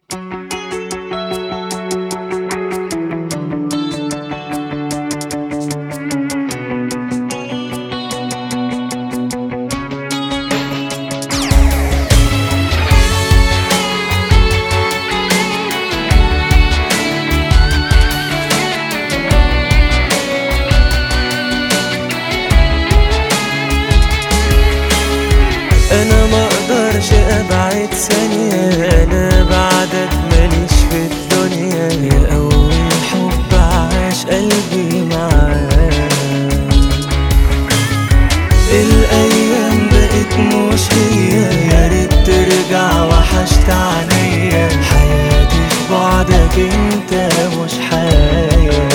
انا ما اقدرش ابعد ثانية، انا بعدك ماليش في الدنيا. يا اول حب عاش قلبي معاك، الايام بقت مش هي، يا ريت ترجع وحشت عليا. حياتي في بعدك انت مش حياة.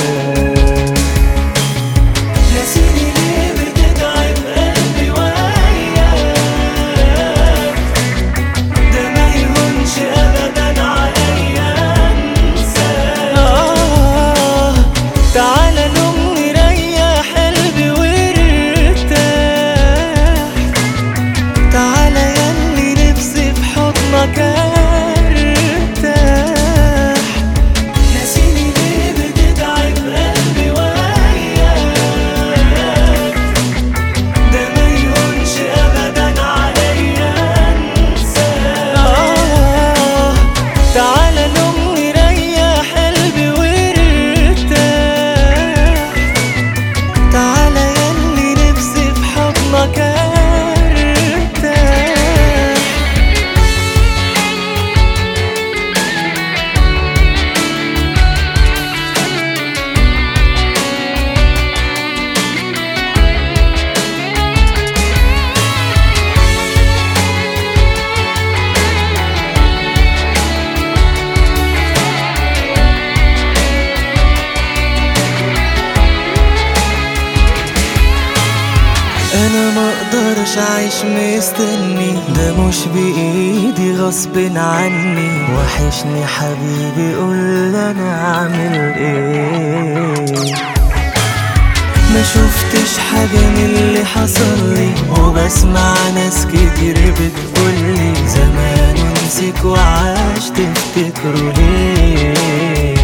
انا ما اقدرش اعيش مستني، ده مش بايدي غصب عني. وحشني حبيبي قول انا اعمل ايه. ما شفتش حاجة من اللي حصل لي، وبسمع ناس كتير بتقولي زمان نسيك وعاش تفتكروا ليه.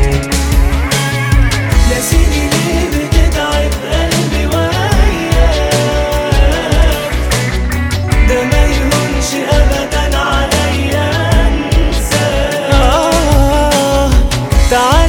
ناسيني ليه بتتعب قلبي وياك، ده ما يهونش ابدا عليا انساك.